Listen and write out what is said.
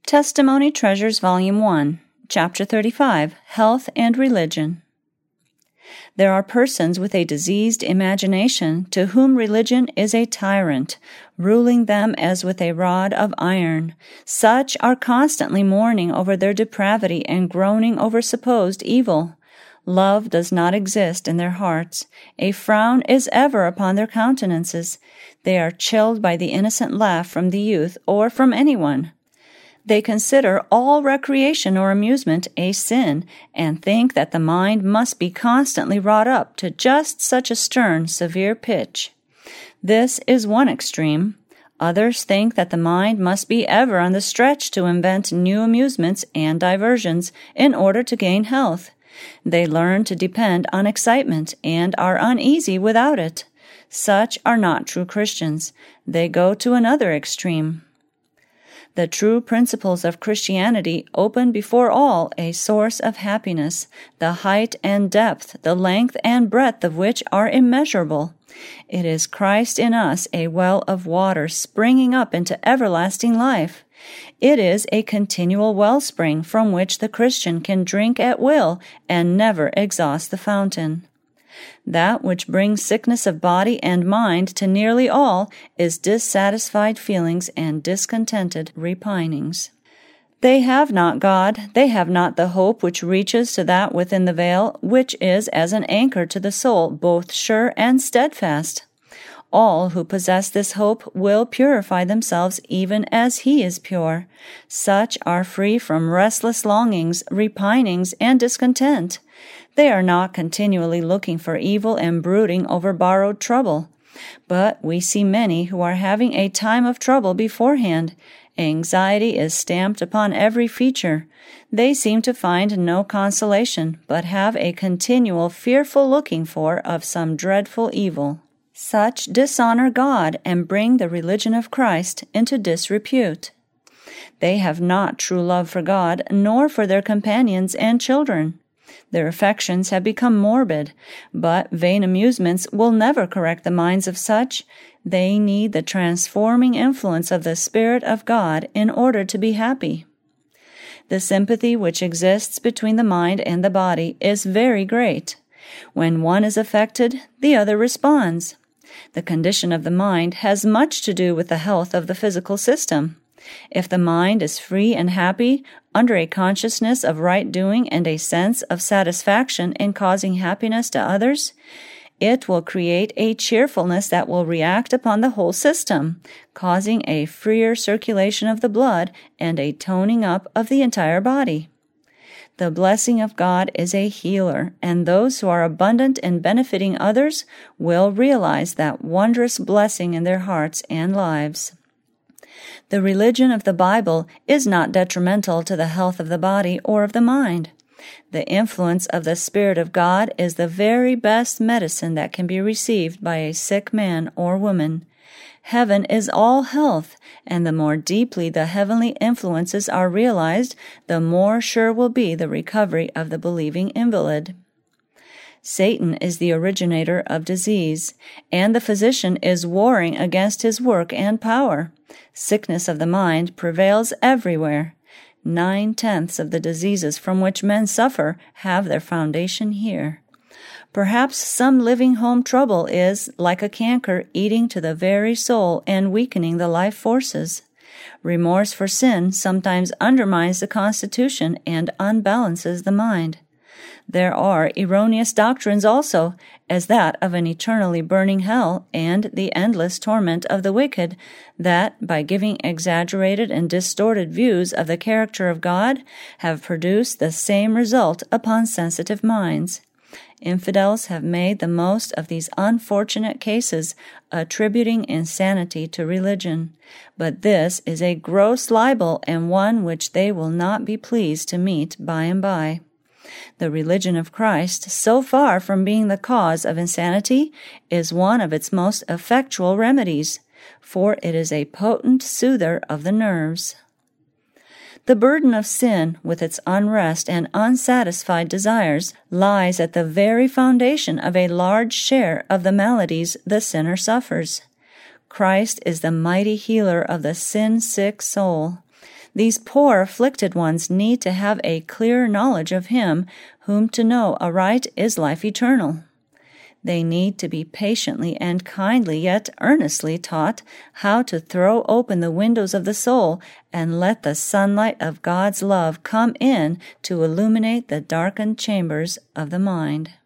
Testimony Treasures Volume 1, Chapter 35, Health and Religion. There are persons with a diseased imagination to whom religion is a tyrant, ruling them as with a rod of iron. Such are constantly mourning over their depravity and groaning over supposed evil. Love does not exist in their hearts. A frown is ever upon their countenances. They are chilled by the innocent laugh from the youth or from anyone. They consider all recreation or amusement a sin, and think that the mind must be constantly wrought up to just such a stern, severe pitch. This is one extreme. Others think that the mind must be ever on the stretch to invent new amusements and diversions in order to gain health. They learn to depend on excitement and are uneasy without it. Such are not true Christians. They go to another extreme. The true principles of Christianity open before all a source of happiness, the height and depth, the length and breadth of which are immeasurable. It is Christ in us, a well of water springing up into everlasting life. It is a continual wellspring from which the Christian can drink at will and never exhaust the fountain. That which brings sickness of body and mind to nearly all is dissatisfied feelings and discontented repinings. They have not God, they have not the hope which reaches to that within the veil, which is as an anchor to the soul, both sure and steadfast. All who possess this hope will purify themselves even as He is pure. Such are free from restless longings, repinings, and discontent. They are not continually looking for evil and brooding over borrowed trouble. But we see many who are having a time of trouble beforehand. Anxiety is stamped upon every feature. They seem to find no consolation, but have a continual fearful looking for of some dreadful evil. Such dishonor God and bring the religion of Christ into disrepute. They have not true love for God, nor for their companions and children. Their affections have become morbid, but vain amusements will never correct the minds of such. They need the transforming influence of the Spirit of God in order to be happy. The sympathy which exists between the mind and the body is very great. When one is affected, the other responds. The condition of the mind has much to do with the health of the physical system. If the mind is free and happy, under a consciousness of right doing and a sense of satisfaction in causing happiness to others, it will create a cheerfulness that will react upon the whole system, causing a freer circulation of the blood and a toning up of the entire body. The blessing of God is a healer, and those who are abundant in benefiting others will realize that wondrous blessing in their hearts and lives. The religion of the Bible is not detrimental to the health of the body or of the mind. The influence of the Spirit of God is the very best medicine that can be received by a sick man or woman. Heaven is all health, and the more deeply the heavenly influences are realized, the more sure will be the recovery of the believing invalid. Satan is the originator of disease, and the physician is warring against his work and power. Sickness of the mind prevails everywhere. 9/10 of the diseases from which men suffer have their foundation here. Perhaps some living home trouble is, like a canker, eating to the very soul and weakening the life forces. Remorse for sin sometimes undermines the constitution and unbalances the mind. There are erroneous doctrines also, as that of an eternally burning hell and the endless torment of the wicked, that, by giving exaggerated and distorted views of the character of God, have produced the same result upon sensitive minds. Infidels have made the most of these unfortunate cases, attributing insanity to religion. But this is a gross libel and one which they will not be pleased to meet by and by. The religion of Christ, so far from being the cause of insanity, is one of its most effectual remedies, for it is a potent soother of the nerves. The burden of sin, with its unrest and unsatisfied desires, lies at the very foundation of a large share of the maladies the sinner suffers. Christ is the mighty healer of the sin-sick soul. These poor afflicted ones need to have a clear knowledge of Him whom to know aright is life eternal. They need to be patiently and kindly yet earnestly taught how to throw open the windows of the soul and let the sunlight of God's love come in to illuminate the darkened chambers of the mind.